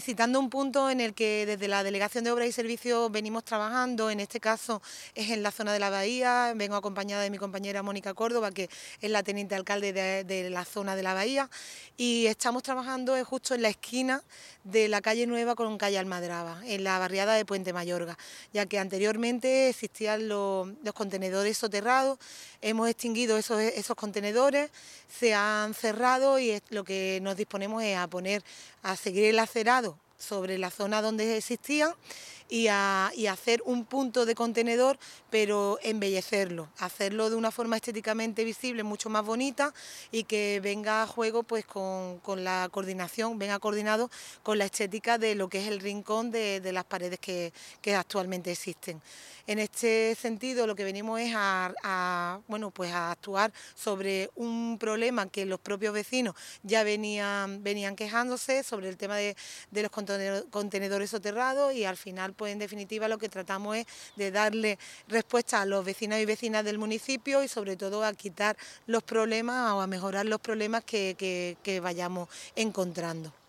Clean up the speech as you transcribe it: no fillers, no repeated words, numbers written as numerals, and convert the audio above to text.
visitando un punto en el que desde la Delegación de Obras y Servicios venimos trabajando. En este caso es en la zona de la Bahía. Vengo acompañada de mi compañera Mónica Córdoba, que es la teniente alcalde de la zona de la Bahía, y estamos trabajando justo en la esquina de la calle Nueva con calle Almadraba, en la barriada de Puente Mayorga, ya que anteriormente existían los contenedores soterrados. Hemos extinguido esos contenedores, se han cerrado y lo que nos disponemos es a seguir el acerado sobre la zona donde existían y hacer un punto de contenedor, pero embellecerlo, hacerlo de una forma estéticamente visible, mucho más bonita, y que venga a juego pues con la coordinación, venga coordinado con la estética de lo que es el rincón de las paredes que actualmente existen. En este sentido, lo que venimos es bueno, pues a actuar sobre un problema que los propios vecinos ya venían quejándose sobre el tema de los contenedores soterrados, y al final, pues en definitiva, lo que tratamos es de darle respuesta a los vecinos y vecinas del municipio, y sobre todo a quitar los problemas o a mejorar los problemas que vayamos encontrando.